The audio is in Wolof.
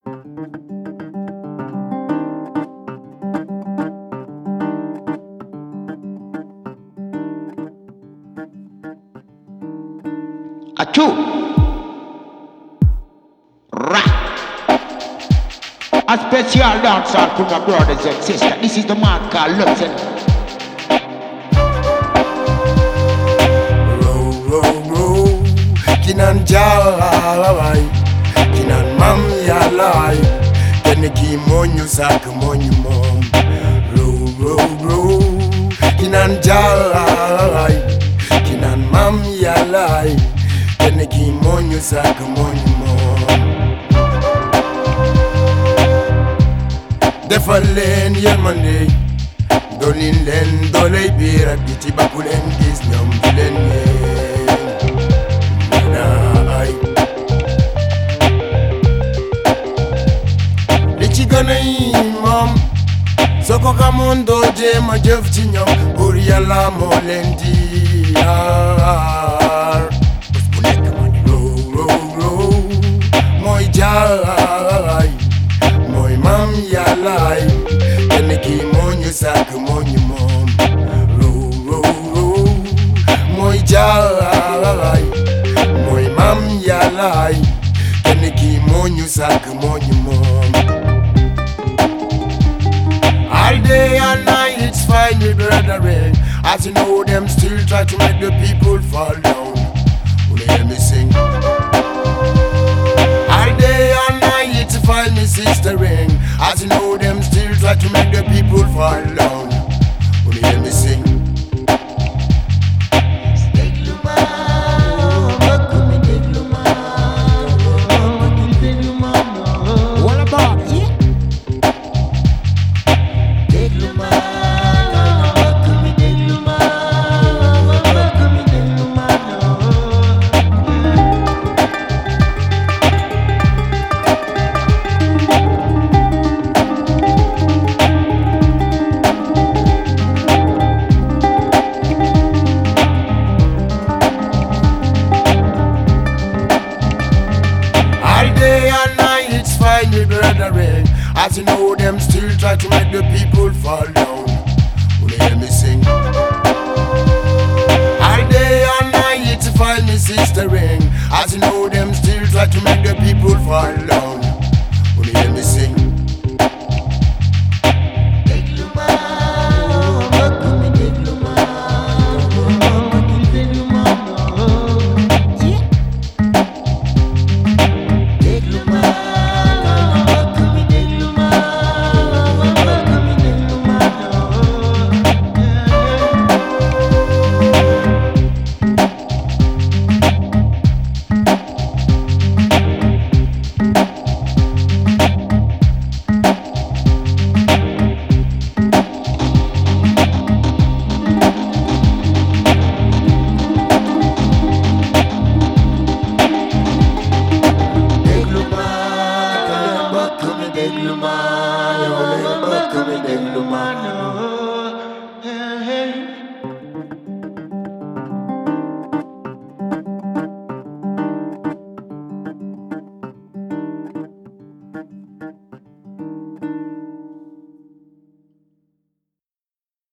Achoo! Right! A special dancehall for my brothers and sisters. This is the man called Lutzen. Row, kinan jawai, kinan mam yalai, keneki monyu sak monyu mom. Row, kinan jawai, kinan mam yalai, keneki monyu sak monyu mom. Defalen yelmande, dolin len dolay bira biti bakulen gis nyam dilen ye. Mom, soko kamondo je ma jëf ci ñoom pour yàlla moo leen di aar bés bu nekk ma di row mooy jaay mooy maam yàllaay kenn ki moo ñu sàkk moo ñu moom row mooy jaay mooy maam yàllaay kenn ki moo ñu sàkk moo ñu moom. All day and night it's fine with brethren. As you know them still try to make the people fall down. Will you hear me sing? All day and night it's fine with sistering. As you know them still try to make the people fall down. Will you hear me sing? What about it? As you know them still try to make the people fall down. Will you hear me sing? All day and night it's fine me sistering. As you know them still try to make the people fall down.